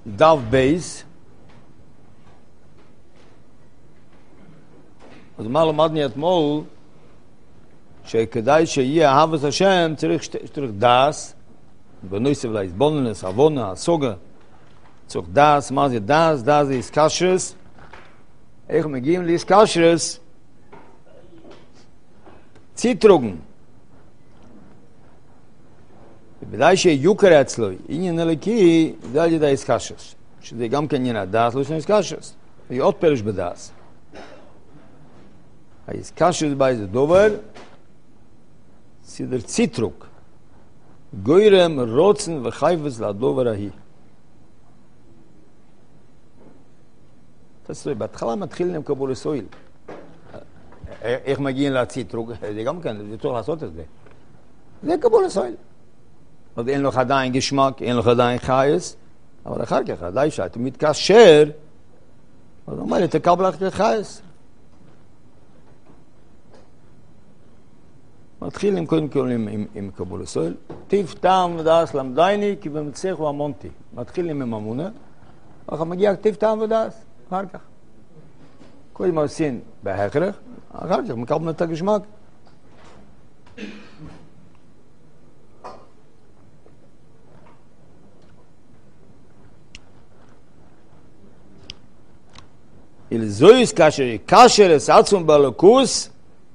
דף בייס. אז מה למדני אתמול? שכדאי שיהיה אהבת השם צריך דאס, בנויסף להסבוננס, עוונה, הסוגה. צריך דאס, מה זה דאס? דאס זה איסקשרס. איך מגיעים לאיסקשרס? ציטרוגן. ובדי שיוקר אצלו, עניין אלוקי, זה על ידי איסקשרס. שזה גם כן עניין הדאס, לא יש איסקשרס. זה עוד פרש בדאס. האיסקשרס בה זה דובר, סידר ציטרוג. גוירם רוצן וחייבס לדובר ההיא. תסתכל, בהתחלה מתחילים עם קבול הסויל. איך מגיעים לציטרוג? זה גם כן, זה צריך לעשות את זה. זה קבול הסויל. עוד אין לך עדיין גשמק, אין לך עדיין חייס, אבל אחר כך, עדיין שאתה מתקשר, אז הוא אומר לי, תקבל לך חייס. מתחילים קודם כל עם קבול הסויל. טיב טעם ודאס למדייני, כי במצח הוא המונטי. מתחילים עם אמונה, אחר מגיע טיב טעם ודאס, אחר כך. קודם עושים בהכרח, אחר כך מקבלים את הגשמק. אל זויס כאשר es עצום בלוקוס,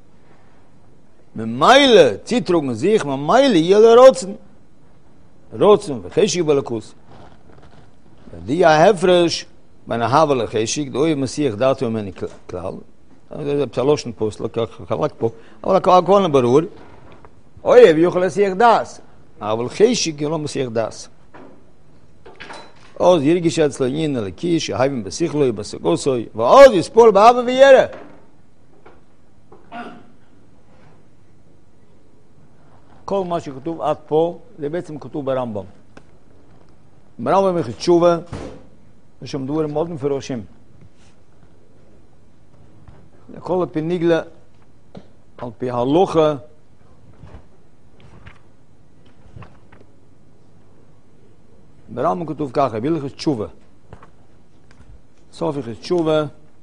ממיילה ציטרוג מזיך, ממיילה יהיה לרוצן. רוצן וחשיק בלוקוס. די ההפרש בין ההווה לחשיק, דוי מסיח דעתו ממני כלל. זה פסלושן פה, חלק פה, אבל הכל ברור. אויב יוכל להסיח דעס, אבל חשיק לא מסיח דעס. עוד ירגיש אצלו עניין אלוקי, שהייבים בשיחלוי, בסגוסוי, ועוד יספול באהבה וירא. כל מה שכתוב עד פה, זה בעצם כתוב ברמב"ם. ברמב"ם יש תשובה, יש שם דברים מאוד מפורשים. הכל על פי ניגלה, על פי הלוכה, ברמב"ם כתוב ככה, בהלכות תשובה. סוף הלכות תשובה.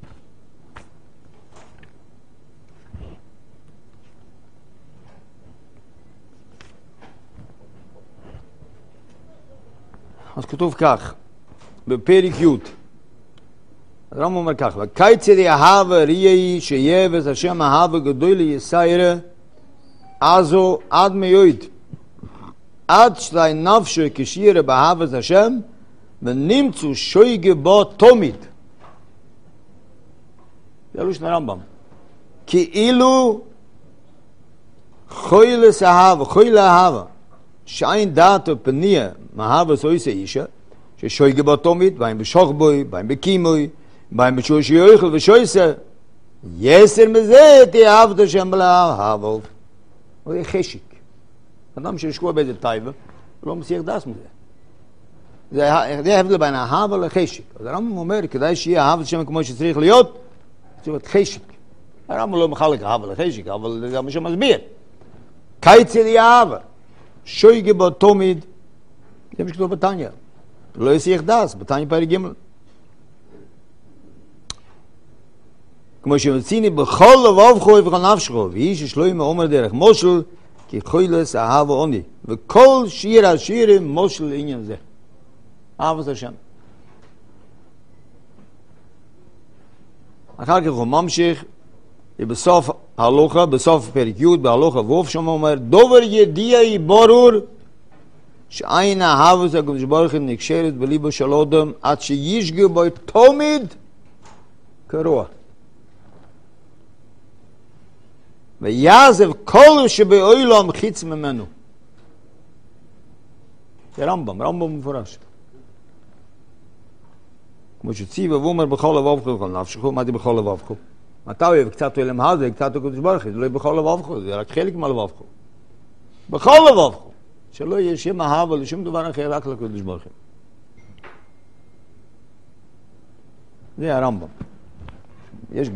אז כתוב כך, בפרק י' הרמב"ם אומר כך, וקייצא דאהבה ראי שיבס השם אהבה גדול יסיירה, עזו עד מיועד. עד שלי נפשו כשירה באהבת השם, ונמצאו שויגה בו תמיד. זה לשון הרמב"ם. כאילו חוילס אהבה, חויל אהבה, שאין דעתו פניה מאהבה סויסה אישה, ששויגה בו תמיד, באים בשוכבוי, באים בקימוי, באים בשושי אוכל ושויסה, יסר מזה תאהבת השם בלאהבה. זה חשיק. אדם שישקוע באיזה טייבה, הוא לא מסיח דס מזה. זה ההבדל בין האהבה לחשיק. אז הרמב"ם אומר, כדאי שיהיה אהבת השם כמו שצריך להיות, צריך להיות חשיק. הרמב"ם לא מחלק אהבה לחשיק, אבל זה מה שמסביר. קייצא דאהבה, שויגה בו תמיד, זה מה שכתוב בתניא. לא יסיח דס, בתניא פרק ג'. כמו שמציני בכל לבבך ובכל נפשך, ואיש שלוימה אומר דרך מושל, כי חוילס אהבה עוני, וכל שיר השירים מושל לעניין זה. אהבת השם. אחר כך הוא ממשיך, בסוף הלוכה, בסוף פרק י' בהלוכה ו' שם אומר, דובר ידיעי ברור, שאין אהבת הקדוש ברוך הוא נקשרת בליבו של אדם, עד שישגה בו תמיד כרוע. ויעזב כל שבאוילם חיץ ממנו. זה רמב"ם מפורש. כמו שציווה ואומר בכל לבבך ובכל נפשך, מה זה בכל לבבך? מתי אוהב קצת אוילם הזה, קצת הקדוש ברוך הוא, זה לא בכל לבבך, זה רק חלק מהלבבך. בכל לבבך. שלא יהיה שם אהבה לשום דבר אחר, רק לקדוש ברוך הוא. זה הרמב"ם. יש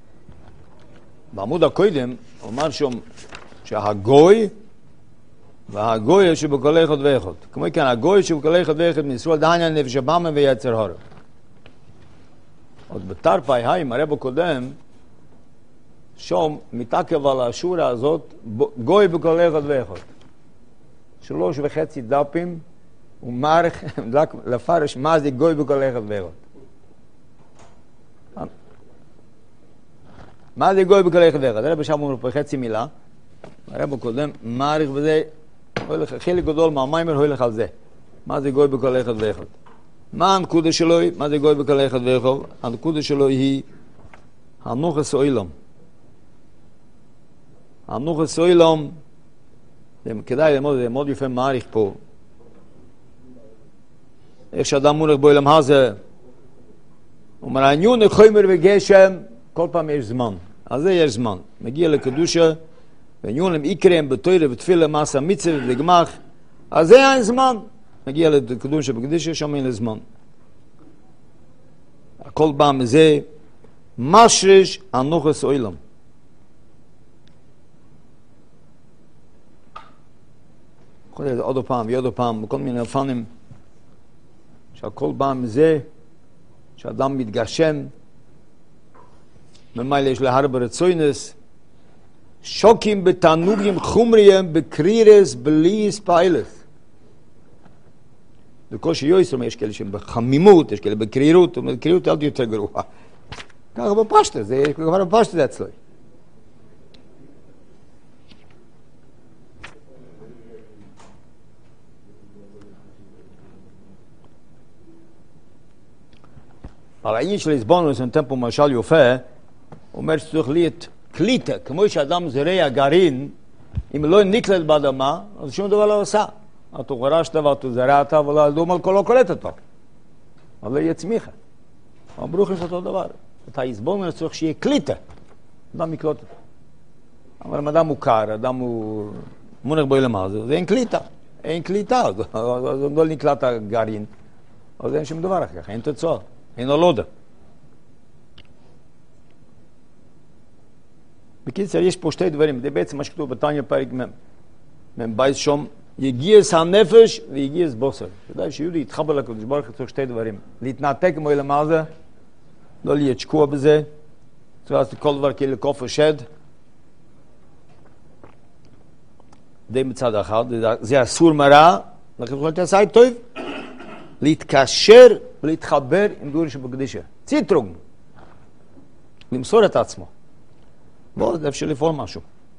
בעמוד הקודם, אומר שם שהגוי והגוי שבכל אחד ואחד. כמו כאן, הגוי שבכל אחד ואחד מישראל דהניה נפש הבמה ויצר הורא. עוד בתרפאי היים, הרב הקודם, שום מתעכב על השורה הזאת, גוי בכל אחד ואחד. 3.5 דפים, ומערך לפרש מה זה גוי בכל אחד ואחד. מה זה גוי בכל אחד ואחד? הרב שם אומר פה חצי מילה, הרב הקודם מערך בזה, חלק גדול מהמיימר הולך על זה. מה זה גוי בכל אחד ואחד? מה הנקודה שלו? מה זה גוי בכל אחד ואחד? הנקודה שלו היא הנוחס אוילום. הנוחס אוילום, כדאי ללמוד, זה מאוד יפה מעריך פה. איך שאדם מולך באוילם הזה, הוא אומר, עניון חומר וגשם, כל פעם יש זמן. אז זה יש זמן. מגיע לקדושה, ועניון יקרם בתוירה ותפילה מעשה מצווה וגמח, אז זה אין זמן. מגיע לקדושה בקדושה, שם אין לזמן. הכל בא מזה, משרש הנוחס אוילם. יכול להיות עוד פעם ועוד פעם, בכל מיני אופנים, שהכל בא מזה, שאדם מתגשם, ממילא יש להרבה רצוינס, שוקים בתענוגים חומריים, בקרירס, בליס, פעילס. בקושי יויסר, יש כאלה שהם בחמימות, יש כאלה בקרירות, בקרירות אל יותר גרועה. ככה בפשטה, זה כבר בפשטה זה אצלו. אבל העניין של הסבונוס, נותן פה משל יופה, אומר שצריך להיות קליטה, כמו שאדם זורע גרעין, אם לא נקלט באדמה, אז שום דבר לא עושה. אתה גרשת ואתה זרעת, אבל האדום על כולו קולט אותו. אבל לא יהיה צמיחה. הברוכים זה אותו דבר. את ההסבונוס צריך שיהיה קליטה. אדם יקלוט אותו. אבל אם אדם מוכר, אדם הוא מונח בעולם הזה, זה אין קליטה. אין קליטה, אז לא נקלט הגרעין. אז אין שום דבר אחר, אין תוצאה. אין הולודה. בקיצר, יש פה שתי דברים, זה בעצם מה שכתוב בתניא פרק מ' בייס שום, יגיעס הנפש ויגיעס בוסר. כדאי שיהודי יתחבר לקדוש ברוך הוא צריך שתי דברים. להתנתק עם העולם הזה, לא להיות שקוע בזה, צריך לעשות כל דבר כאילו כופר שד. זה מצד אחד, זה אסור מרע, לכן יכולת לעשות טוב. להתקשר ולהתחבר עם דור שבקדישה. ציטרוג. למסור את עצמו. בואו, זה אפשר לפעול משהו.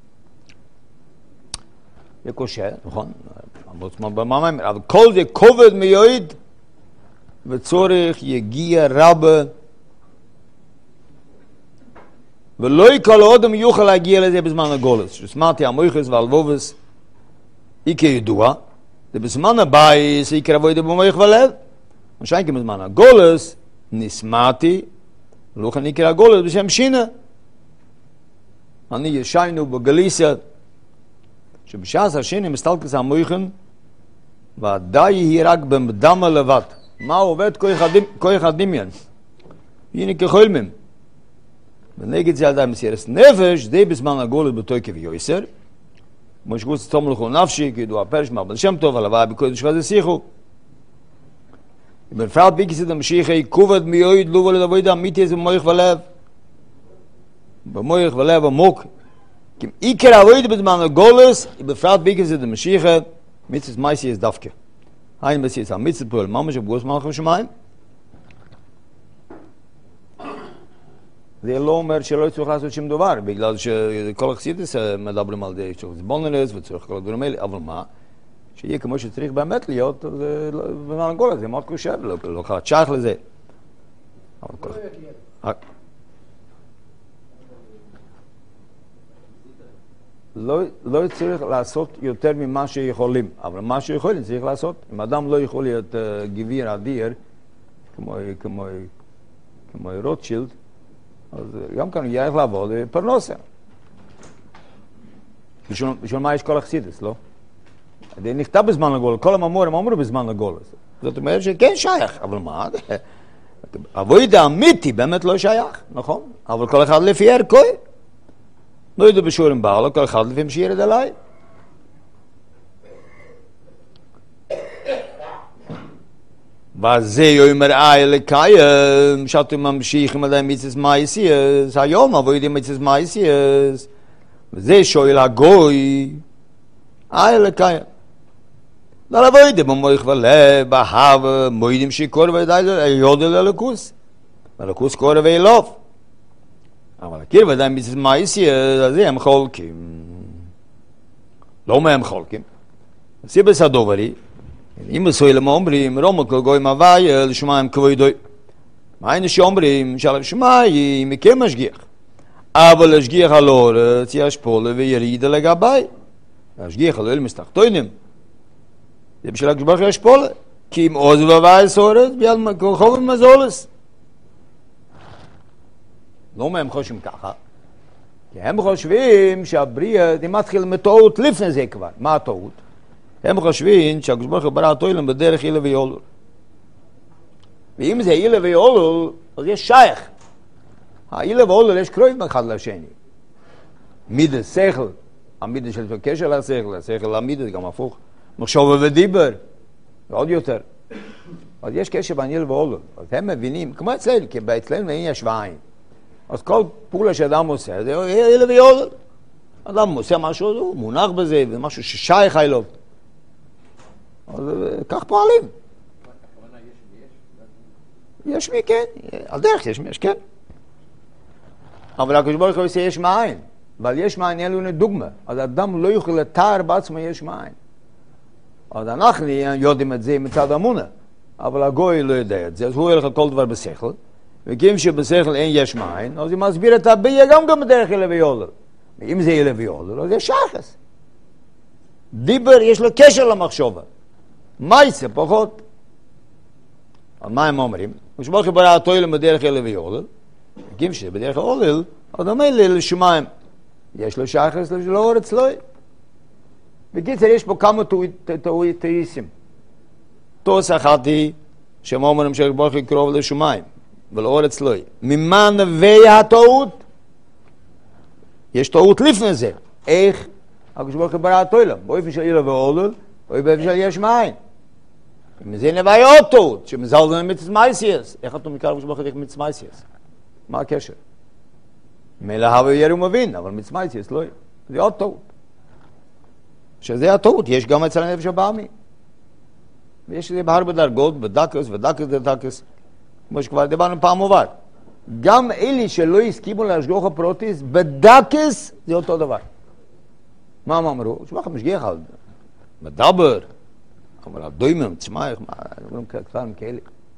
זה קשה, נכון? אבל כל זה כובד מיועד וצורך יגיע רבה ולא כל אדם יוכל להגיע לזה בזמן הגולס. שסמרתי המויכס והלבובס איקה ידוע, זה בזמן הבייס איקה רבוי דבומויך ולב. משאי כמזמן הגולס נסמאתי, לא כאן נקרא הגולס בשם שינה. אני ישיינו בגליסיה, שבשעת השינה מסתלקס המויכן, ועדיי היא רק במדמה לבד. מה עובד כוח הדמיין? הנה כחולמים. ונגד זה עדיין מסיירס נפש, די בזמן הגולס בתוי כביועסר, כמו שגוץ תום לכו נפשי, כידוע הפרש מהבן שם טוב, על הוויה בקודש וזה שיחו. בפרט ביקסת המשיחי, כובד מיועד, לא ולד עבודה, אמיתי זה במויך ולב. במויך ולב עמוק. כי עיקר עבודה בזמן הגולס, בפרט ביקסת המשיחי, מצוות מייסי יש דווקא. היין בסיס המצוות פועל ממש בגוס מלך ושמיים. זה לא אומר שלא צריך לעשות שום דבר, בגלל שכל החסידות מדברים על זה, שצריך זבונלס וצריך כל הדברים האלה, אבל מה? שיהיה כמו שצריך באמת להיות, בזמן הגולס, זה מאוד קשה, לא חד שייך לזה. לא צריך לעשות יותר ממה שיכולים, אבל מה שיכולים צריך לעשות. אם אדם לא יכול להיות גביר אדיר, כמו רוטשילד, אז גם כאן יהיה איך לעבוד פרנסה. בשביל מה יש כל החסידות, לא? זה נכתב בזמן הגולס, כל המאמורים אמרו בזמן הגולס. זאת אומרת שכן שייך, אבל מה? עבודה אמיתי באמת לא שייך, נכון? אבל כל אחד לפי ערכו. לא ידעו בשיעורים בעלה, כל אחד לפי שירד עליי. וזה יאמר לקיים, שאתם ממשיכים עליהם מצווה מעשיות, היום עבודים מצווה מעשיות, וזה שואל הגוי, לקיים. לא עבודים במוח ולב, בהב, מוידים שקור ודאי יודו ללכוס, ולכוס קור ואילוף. אבל הכיר ודאי מצווה מעשיות, אז הם חולקים. לא מה הם חולקים? סיבס הדוברי, אם מסוילם אומרים, רומא כל גוי מהוויה לשמיים כבודוי. מה היינו שאומרים? שעל שמיים מכם משגיח. אבל השגיח על אורץ ישפול ויריד לגבי. השגיח על אורץ מסתחתונים. זה בשביל הקדוש ישפול. כי אם עוז ובייס אורץ, ביד חובר מזולס. לא מה הם חושבים ככה? כי הם חושבים שהבריאה היא מתחיל מטעות לפני זה כבר. מה הטעות? הם חושבים שהקדוש ברוך הוא ברא את העולם בדרך אילה ויולול. ואם זה אילה ויולול, אז יש שייך. האילה ויולול יש קרובים אחד לשני. מידה, שכל. המידה של קשר לשכל, השכל למידה, גם הפוך. מחשוב ודיבר, ועוד יותר. אז יש קשר בין אילה ויולול. אז הם מבינים, כמו אצלנו, כי אצלנו אין יש ועין. אז כל פעולה שאדם עושה, זה אילה ויולול. אדם עושה משהו, הוא מונח בזה, ומשהו ששייך אליו. אז כך פועלים. יש מי, כן. על דרך יש מי, יש כן. אבל הקדוש ברוך הוא עושה יש מאין. אבל יש מאין אין לנו דוגמה. אז אדם לא יוכל לתאר בעצמו יש מאין. אז אנחנו יודעים את זה מצד אמונה. אבל הגוי לא יודע את זה. אז הוא הולך כל דבר בשכל. וכאם שבשכל אין יש מאין, אז הוא מסביר את הבייה גם בדרך אלה ויולל. ואם זה אלה ויולל, אז יש שחס. דיבר יש לו קשר למחשבה. מייסה פחות. אז מה הם אומרים? כשברוך הוא ברא את העולם בדרך אלה ויולל, וכאם שבדרך העולל, אז המילא לשמיים. יש לו שחס לאורץ לא. בקיצר, יש פה כמה תאיסים. תוס אחת היא, שהם אומרים שברך הוא קרוב לשמיים, ולאורץ לא. ממה נביא הטעות? יש טעות לפני זה. איך? כשברוך הוא ברא את העולם, באופן של אילה ועולל, או באופן של יש מאין. ומזה נביא עוד טעות, שמזלזל מצווה מעשיות. איך אתה מכיר כשברוך הוא מצווה מעשיות? מה הקשר? מילא הווה ירא ומבין, אבל מצווה מעשיות לא. זה עוד טעות. שזה הטעות, יש גם אצל הנפש הבאמי. ויש את זה בהרבה דרגות, בדקס ודקס, כמו שכבר דיברנו פעם עובר. גם אלה שלא הסכימו להשגוח הפרוטיס, בדקס זה אותו דבר. מה הם אמרו? שבח המשגיח על מדבר, אבל הדוימם, תשמע, אומרים כתבים כאלה.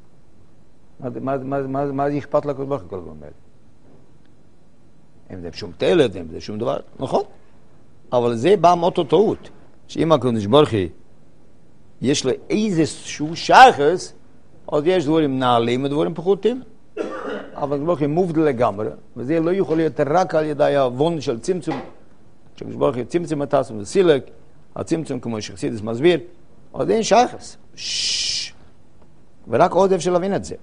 מה זה אכפת לקדוש ברוך הוא כל הזמן האלה? אין זה שום תלת, אין זה שום דבר, נכון? אבל זה בא מאותו טעות, שאם הקדוש ברוך הוא יש לו איזשהו שחס, אז יש דברים נעלים ודברים פחותים. אבל הקדוש ברוך הוא מובדל לגמרי, וזה לא יכול להיות רק על ידי הוון של צמצום, שהקדוש ברוך הוא צמצם את עצמו וסילק, הצמצום כמו שחסידס מסביר, אז אין שחס. ורק עוד אפשר להבין את זה.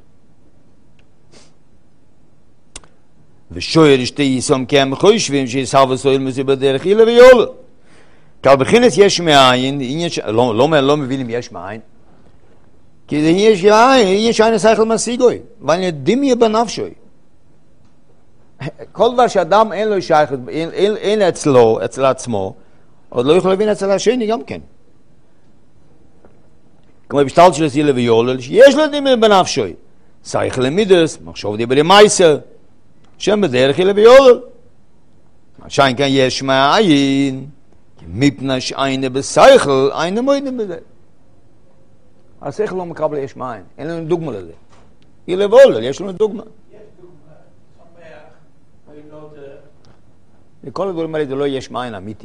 ושואל שתי יישום כי הם חושבים שישאב וסועל מזה בדרך אילה ויולל. כי בכינס יש מאין, לא מבינים יש מאין, כי יש עין השכל משיגוי, ואני דמיה בנפשוי. כל דבר שאדם אין לו שייכות, אין אצלו, אצל עצמו, עוד לא יכול להבין אצל השני גם כן. כמו בשטל של אילה ויולל, שיש לו דמיה בנפשוי. שייכל למידס, מחשוב דיברי מייסר, שם בדרך אילה ויולל. שיין כאן יש מאין, מפני שעינה בשייכל, עינה מוידים בזה. השכל לא מקבל יש מאין, אין לנו דוגמה לזה. אילה ויולל, יש לנו דוגמה. יש דוגמה, שמח, מוינות... לכל הדברים האלה זה לא יש מאין אמיתי.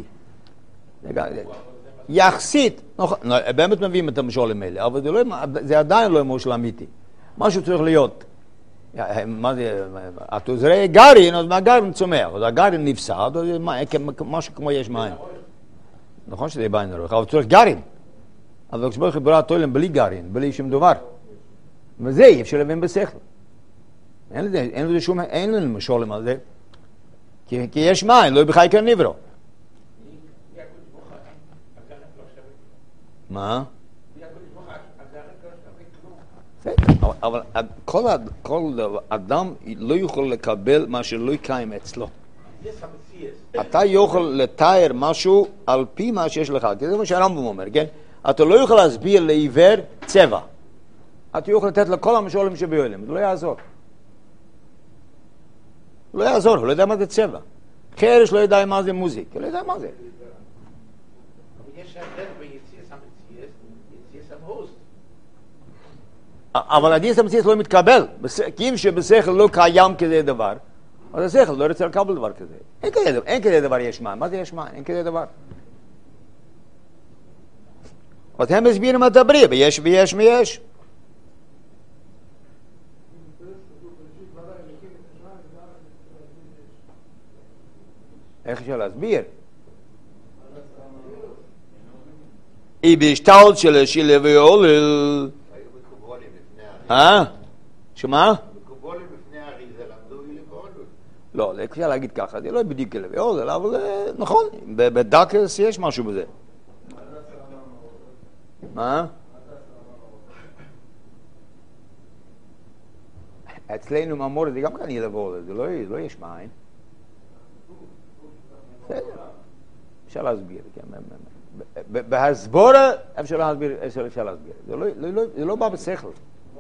יחסית, באמת מביאים את המשולים האלה, אבל זה עדיין לא משול אמיתי. משהו צריך להיות. מה זה, אתה זרע גרעין, אז מהגרעין צומח, אז הגרעין נפסד, אז משהו כמו יש מים. נכון שזה בעין הרוח, אבל צריך גרעין. אבל כשברוך הוא ברא את העולם בלי גרעין, בלי שום דבר. וזה אי אפשר להבין בשכל. אין לזה שום, אין לנו משולים על זה. כי יש מים, לא בחי כאן נברו. מה? אבל כל אדם לא יכול לקבל מה שלא קיים אצלו. אתה יכול לתאר משהו על פי מה שיש לך, כי זה מה שהרמב"ם אומר, כן? אתה לא יכול להסביר לעיוור צבע. אתה יכול לתת לכל המשולים שביולם, זה לא יעזור. לא יעזור, הוא לא יודע מה זה צבע. חרש לא יודע מה זה מוזיק, הוא לא יודע מה זה. יש הבדל ביציאס המציאס, יציאס המהוס. אבל היציאס המציאס לא מתקבל, כי אם שבשכל לא קיים כזה דבר, אז השכל לא רוצה לקבל דבר כזה. אין כזה דבר יש מים. מה זה יש מים? אין כזה דבר. אז הם מסבירים את הבריא, ויש ויש ויש. איך אפשר להסביר? היא בהשתלט של השילה ויעולל. שמה? לא, זה אפשר להגיד ככה, זה לא בדיוק אלה ויעולל, אבל נכון, בדקס יש משהו בזה. מה? אצלנו מאמור זה גם כאן אלה ויעולל, זה לא יש מים. בסדר, אפשר להסביר, בהסבורה אפשר להסביר, זה לא בא בשכל.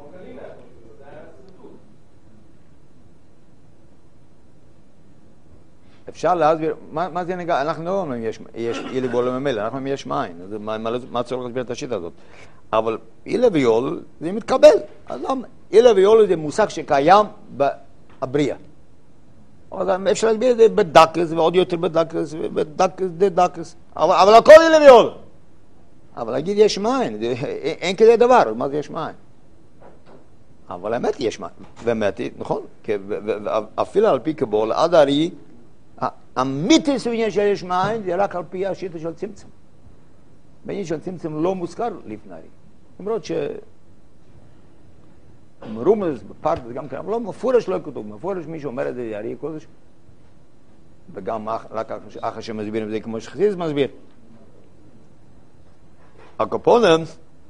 אפשר להסביר, מה זה נגע? אנחנו לא אומרים יש אילה ויעולל ממילא, אנחנו אומרים יש מים, מה צריך להסביר את השיטה הזאת? אבל אילה ויעולל זה מתקבל, אז אילה ויעולל זה מושג שקיים בבריאה. אז אפשר להסביר את זה בדקס, ועוד יותר בדקס, דקס. אבל הכל אילה ויעולל. אבל להגיד יש מים, אין כזה דבר, מה זה יש מים? אבל האמת יש מים, והאמת היא, נכון? אפילו על פי קבול, עד הרי, המיתוס בעניין של יש מים, זה רק על פי השיטה של צמצום. בעניין של צמצום לא מוזכר לפני. למרות רומז בפרט זה גם כן, אבל לא מפורש לא כתוב, מפורש מישהו אומר את זה יארי קודש, וגם רק אחר שמסבירים את זה כמו שחסידס מסביר. הקופונים,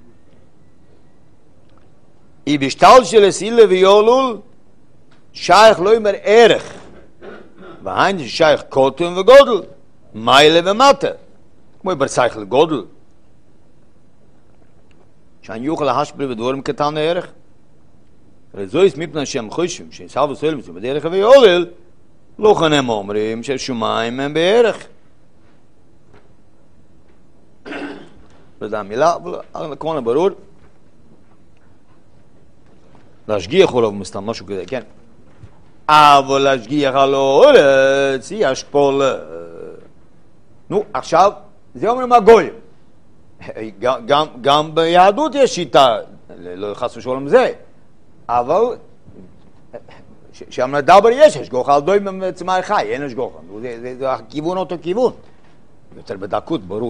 היא בשתל של הסילה ויעולל, שייך לא אומר ערך, והיין זה שייך קוטן וגודל, מיילה ומטה, כמו ברצייכל גודל, שאני יוכל להשפיע בדבורים קטן הערך. רזויס מפני שהם חושבים שסבו סולם זה בדרך ויעולל, לא כן הם אומרים ששומיים הם בערך. וזה המילה, אבל כמובן ברור. להשגיח עליו מסתם משהו כזה, כן. אבל להשגיח על האורץ היא השפולה. נו, עכשיו, זה אומרים הגויים. גם ביהדות יש שיטה, לא חס ושלום זה. אבל שם לדבר יש השגוחה על דוי מצמאי חי, אין השגוחה. זה הכיוון אותו כיוון. יותר בדקות, ברור.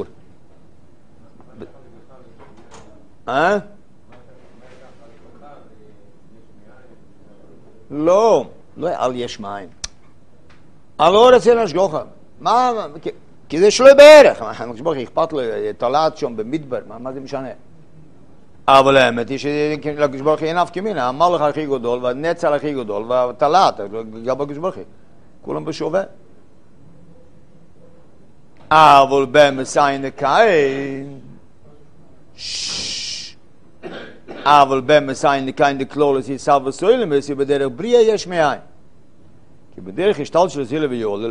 לא, לא על יש מים. על אורץ אין השגוחה. כי זה שלוי בערך. השגוחה אכפת לו, תולעת שם במדבר, מה זה משנה? אבל האמת היא שלקדוש ברוך הוא אין אף כמין, המלך הכי גדול והנצר הכי גדול והתלת, גם בקדוש ברוך הוא, כולם בשווה. אבל במסיין הקין, אבל במסיין הקין דקלולס יסב וסוילמס, בדרך בריאה יש מאין. כי בדרך השתל של זילה ויעולל,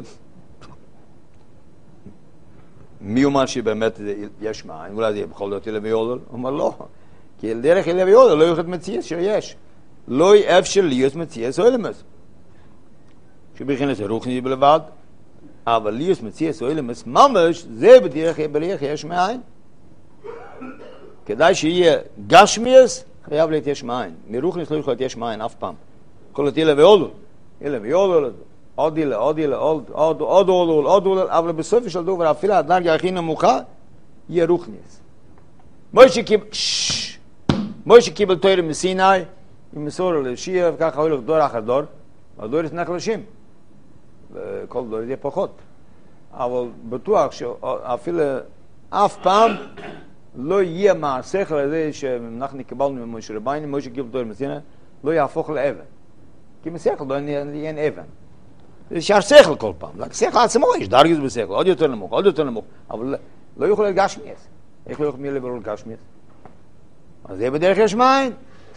מי אומר שבאמת יש מאין? אולי זה בכל זאת זילה ויעולל? הוא אומר לא. כי דרך אלה ויעולל לא יוכל מציאס שיש. לא אפשר להיות מציאס אוילמס. שבכן זה רוחני בלבד, אבל להיות מציאס אוילמס ממש, זה בדרך בריח יש מאין. כדאי שיהיה גשמיאס, חייב להיות יש מאין. מרוחני לא יכול להיות יש מאין אף פעם. יכול להיות אלה ויעולל. אלה ויעולל, עוד אלה, עוד אלה, עוד אולל, עוד אולל, אבל בסוף של דבר, אפילו הדרגה הכי נמוכה, יהיה רוחניאס. מוישה קיבל תורה מסיני, עם מסור לשיר, וככה הולך דור אחר דור, והדור יש נחלשים. וכל דור יהיה פחות. אבל בטוח שאפילו אף פעם לא יהיה מהשכל הזה שאנחנו קיבלנו ממשה רביינו, משה קיבל תורה מסיני, לא יהפוך לאבן. כי משכל לא יהיה אבן. זה שהשכל כל פעם. לשכל עצמו יש דרגות בשכל, עוד יותר נמוך, עוד יותר נמוך. אבל לא יכול להיות גשמיאס. איך לא יכול להיות לברור גשמיאס? אז זה בדרך יש מים.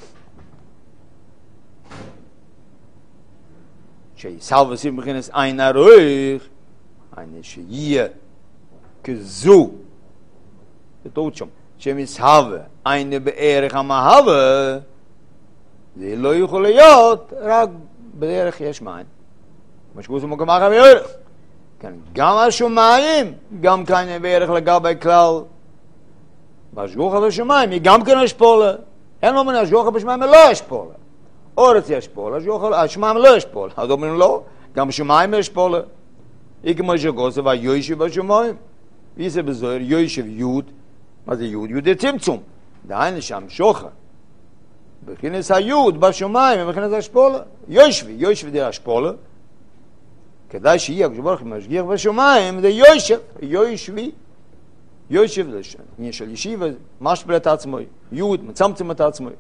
שיסל וסיב מכינס אין הרוח, אין שיהיה כזו, זה טעות שם, שמסהווה אין בערך המהווה, זה לא יכול להיות רק בדרך יש מים. מה שכוס מוגמר בערך. כן, גם השומיים, גם כאן בערך לגבי כלל. בהשגוחה בשמיים היא גם כן השפולה. אין לו מן השגוחה בשמיים לא השפולה. אורץ יש פולה, השמיים לא יש פולה. אז אומרים לא, גם שמיים יש פולה. כמו שגוסה והיושב בשמיים. ויזה בזוהר, יושב יוד. מה זה יוד? יוד זה צמצום. דהיינו שם שוחה. בכנס היוד בשמיים, בכנס השפולה. יושב זה השפולה. כדאי שיהיה, כשברוך משגיח בשמיים, זה יושבי. יושב זה עניין של ישיבה, משפל את עצמו. יוד, מצמצם את עצמו.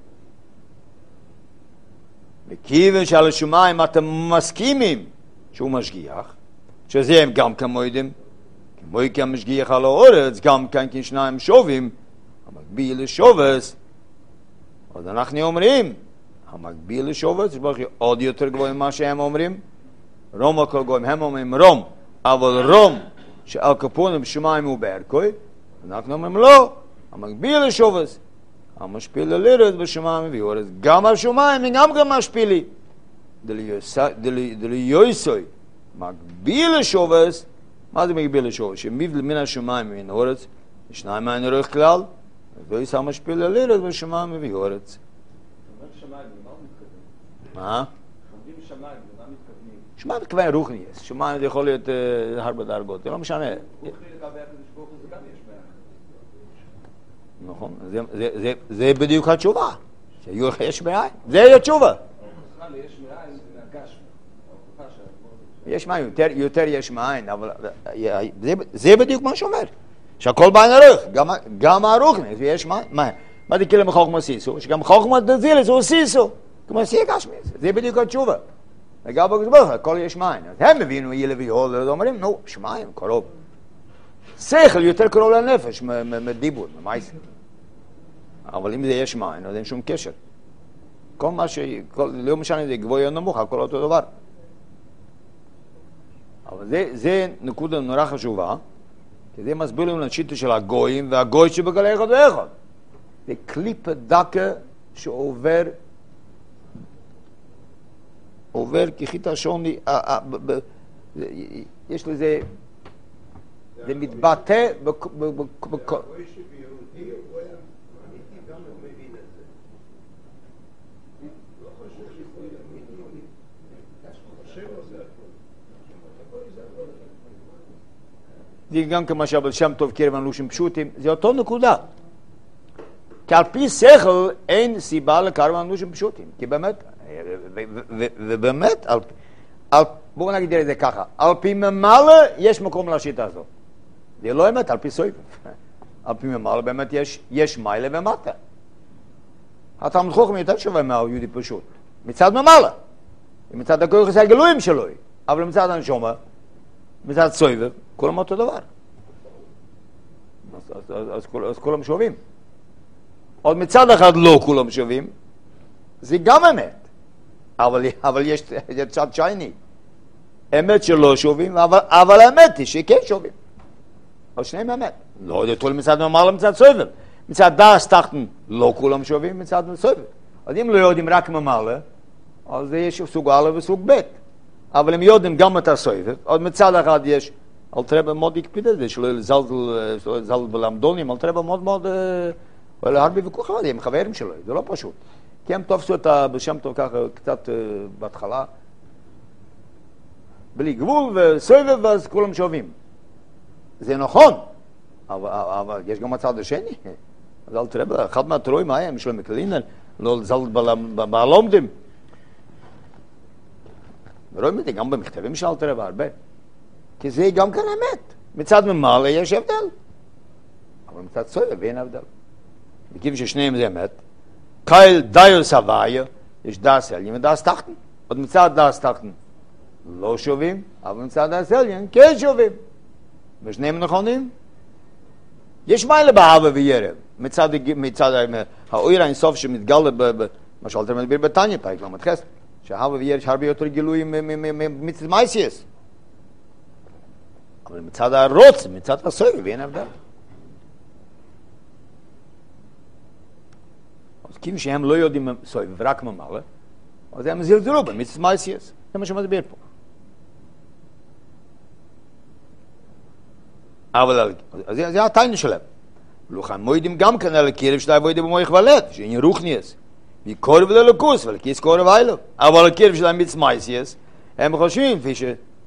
וכיוון שעל השמיים אתם מסכימים שהוא משגיח, שזה הם גם כמוידים, כמו כמשגיח על האורץ, גם כאן כשניים שובים, המקביל לשובס, אז אנחנו אומרים, המקביל לשובס, עוד יותר גבוה ממה שהם אומרים, רום הכל גבוה, הם אומרים רום, אבל רום שעל כפונים שמיים הוא בערכוי, אנחנו אומרים לא, המקביל לשובס, המשפיל ללירת בשמיים ויורס, גם השמיים וגם גם משפילי. דליוסוי, מקביל לשובס, מה זה מקביל לשובס? שמיבל מן השמיים ומן האורץ, שניים מהן ערך כלל, ויורס המשפיל ללירת בשמיים ויורס. מה? חומדים שמיים, ומה מתכוונים? שמיים מתכוון רוחניאס, שמיים זה יכול להיות הרבה דרגות, זה לא משנה. רוחני לגבי הקדוש ברוך הוא זה גם יש בעיה. נכון, זה בדיוק התשובה, שיש מאין, זה התשובה. ההוכחה ליש מאין זה מהגשמי, ההוכחה שהכל... יש מאין, יותר יש מאין, אבל זה בדיוק מה שאומר, שהכל בעין ערך, גם הרוחני, יש מאין. מה זה כאילו מחוכמה סיסו? שגם חוכמה דזילס הוא סיסו, כמו סייה גשמי, זה בדיוק התשובה. לגבי הקדוש ברוך הוא, הכל יש מאין, אז הם מבינו יהיה לביהול, אומרים, נו, שמיים, קרוב. שכל יותר קרוב לנפש, מדיבור, ממייסר. אבל אם זה יש מים, אז אין שום קשר. כל מה לא משנה זה גבוה או נמוך, הכל אותו דבר. אבל זה נקודה נורא חשובה, כי זה מסביר לנו לשיטה של הגויים, והגוי שבגלי אחד ואחד. זה קליפה דקה שעובר כחיטה שוני, יש לזה, זה מתבטא זה גם כמו שהבל שם טוב קרב אנושים פשוטים, זה אותו נקודה. כי על פי שכל אין סיבה לקרב אנושים פשוטים, כי באמת, ובאמת, בואו נגיד את זה ככה, על פי ממלא יש מקום לשיטה הזאת. זה לא אמת, על פי סויף. על פי ממלא באמת יש מיילה ומטה. התלמוד חוכם יותר שווה מהיהודי פשוט. מצד ממלא. מצד הכוח הגלויים שלו. אבל מצד הנשומה, מצד סויף, כולם אותו דבר. אז כולם שווים. עוד מצד אחד לא כולם שווים, זה גם אמת. אבל יש צד שייני. אמת שלא שווים, אבל האמת היא שכן שווים. אבל שניהם אמת. לא יתול מצד ממלא מצד סויף. מצד דאס תחתן לא כולם שווים, מצד סויף. אז אם לא יודעים רק ממלא, אז יש סוג א' וסוג ב'. אבל אם יודעים גם את הסויף, עוד מצד אחד יש, אל תרבה מאוד הקפיד את זה, שלא זלזל בלמדונים, אל תרבה מאוד, הרבה ויכוח על זה, עם חברים שלו, זה לא פשוט. כי הם תופסו את בשם טוב ככה קצת בהתחלה, בלי גבול וסויף, ואז כולם שווים. זה נכון, אבל יש גם הצד השני. אז אל תרבה, אחד מהתרועים היה, משלם מקלינר, לא לזלזל בלומדים. ורואים את זה גם במכתבים של אלתר רבי הרבה. כי זה גם כאן אמת. מצד ממלא יש הבדל. אבל מצד סויבה ואין הבדל. מכיוון ששניהם זה אמת, קייל דיוס הוויה, יש דאס עליין ודאס תחתן. עוד מצד דאס תחתן לא שווים, אבל מצד דאס עליין כן שווים. ושניהם נכונים. יש מיילה באהבה וירא. מצד האויר האינסוף שמתגלה למשל אתה מדבר בתניא, פרק ל"ח, שהאהבה וירא יש הרבה יותר גילויים ממצד מייסיאס. אבל מצד הרוץ, מצד הסויבה, ואין הבדל. אז כיוון שהם לא יודעים סויבה ורק ממלא, אז הם זלזלו במצד מייסיאס. זה מה שמדבר פה. אבל זה התניא שלהם. לוחם מוידים גם כן על הקרב שלה ועוידים במויך ולד, שאין רוחניאס. מקורב ללוקוס, ולכיס קורב איילו. אבל הקרב שלהם מצמייסיאס, הם חושבים, כפי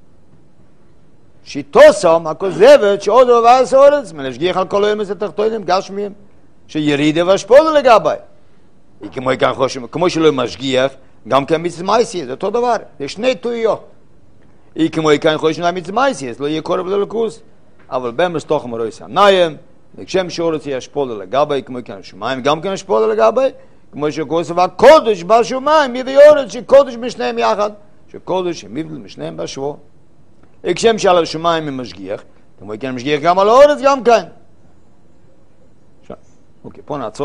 שיטוסם, הכוזבת, שעוד רבה הסורץ, מלשגיח על כל היום הזה תחתונים, גשמיים, שירידה והשפולה לגבי. כמו שלא משגיח, גם כן מצמייסיאס, זה אותו דבר. זה שני טעויות. כמו כאן חושבים להם מצמייסיאס, לא יהיה קורב ללוקוס. אבל במס תוך מרויס הניים, כשם שורץ ישפולה לגבי, כמו כאן שמיים גם כן ישפולה לגבי, כמו שכוסף הקודש בשמיים, מביא אורץ שקודש משניהם יחד, שקודש מבדל משניהם בשבוע. כשם שעל השמיים הם משגיח, כמו כאן משגיח גם על האורץ גם כאן. אוקיי, פה נעצור.